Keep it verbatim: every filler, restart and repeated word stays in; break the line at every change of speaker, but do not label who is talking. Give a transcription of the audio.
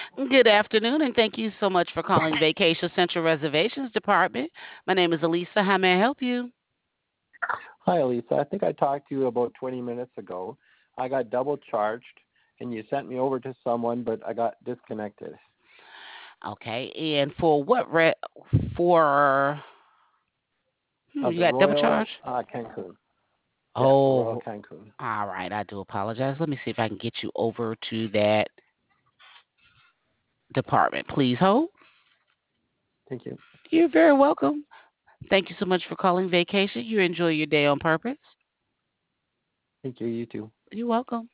Good afternoon, and thank you so much for calling Vacation Central Reservations Department. My name is Elisa. How may I help you?
Hi, Elisa. I think I talked to you about twenty minutes ago. I got double charged, and you sent me over to someone, but I got disconnected.
Okay, and for what re- for hmm,
Uh,
you
the
got double
Royal
charge?
uh, Cancun. Yeah, the Royal
Oh,
Cancun.
all right. I do apologize. Let me see if I can get you over to that department. Please hold.
Thank you.
You're very welcome. Thank you so much for calling Vacation. You enjoy your day on purpose.
Thank you. You too.
You're welcome.